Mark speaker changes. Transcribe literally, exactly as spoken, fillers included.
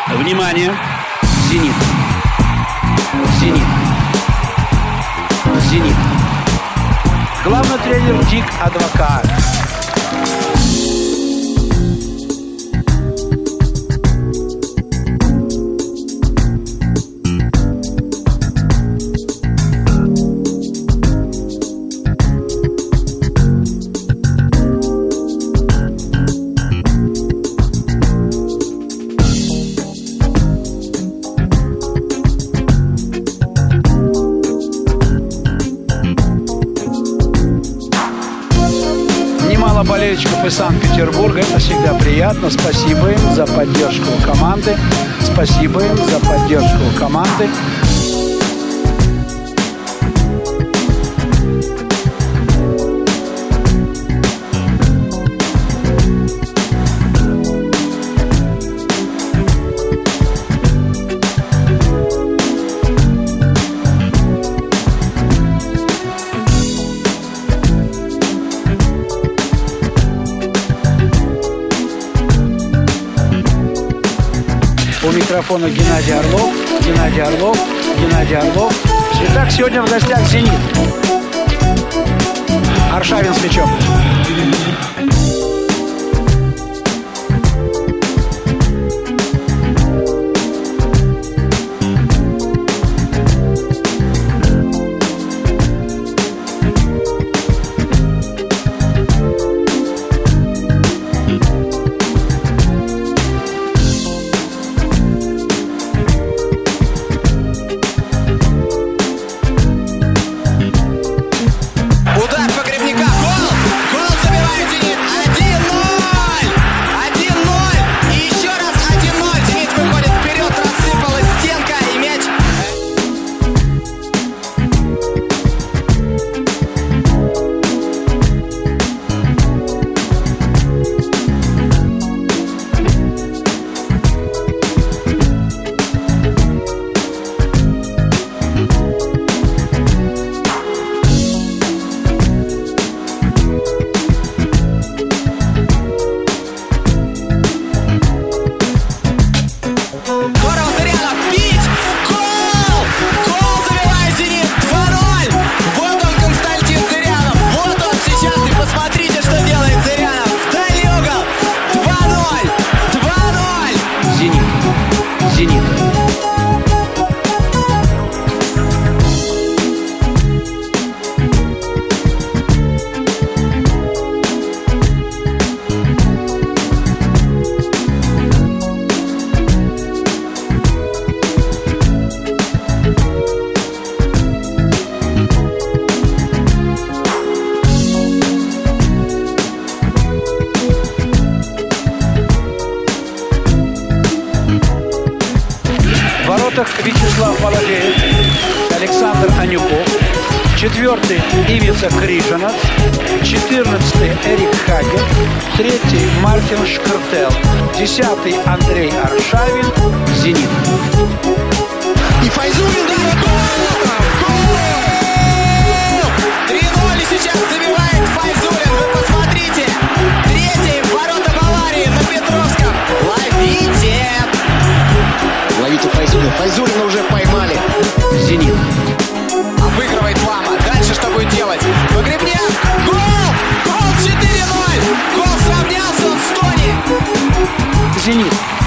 Speaker 1: Внимание! Зенит. Зенит. Зенит. Главный тренер Дик Адвокат. Немало болельщиков из Санкт-Петербурга. Это всегда приятно. Спасибо им за поддержку команды. Спасибо им за поддержку команды. У микрофона Геннадий Орлов, Геннадий Орлов, Геннадий Орлов. Итак, сегодня в гостях «Зенит». Аршавин с мячом. «Зенит». В воротах Вячеслав Балагеев, Александр Анюков, четвертый Ивица Крижанац, четырнадцатый Эрик Хагер, третий Мартин Шкртел, десятый Андрей Аршавин, «Зенит».
Speaker 2: И Файзулин дает гол! Гол! три ноль сейчас забивает Файзулин. Вы посмотрите. Третий в ворота Баварии на Петровском. Ловите! Ловите Файзулина. Файзулина уже поймали.
Speaker 1: «Зенит».
Speaker 2: Обыгрывает Лама. Дальше что будет делать? Погребняк. Гол! Гол четыре ноль! Гол сравнялся, он стонет.
Speaker 1: «Зенит».